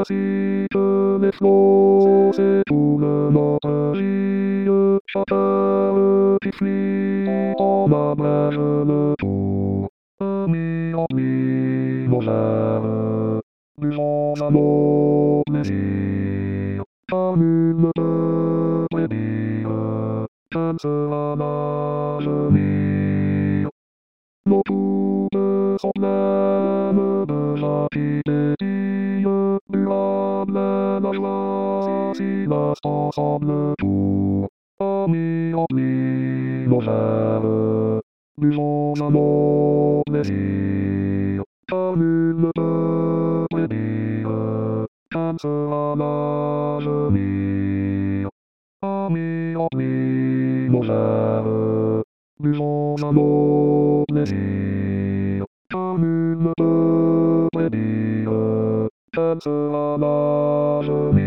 Ainsi que l'explose et tout le nord-gilles, chacun tifli, on abrège le tout. Amis, amis, nos chers, buvons à nos plaisirs, car nul ne peut prédire quel sera l'avenir. Nos toutes sont pleines de gentillesse, durable est la joie si l'instant semble tout. Amis, amis, nos chers, buvons à nos plaisirs, car nul ne peut prédire quel sera l'avenir. Amis, amis, nos chers, buvons à nos plaisirs, car nul ne peut prédire quel sera l'avenir.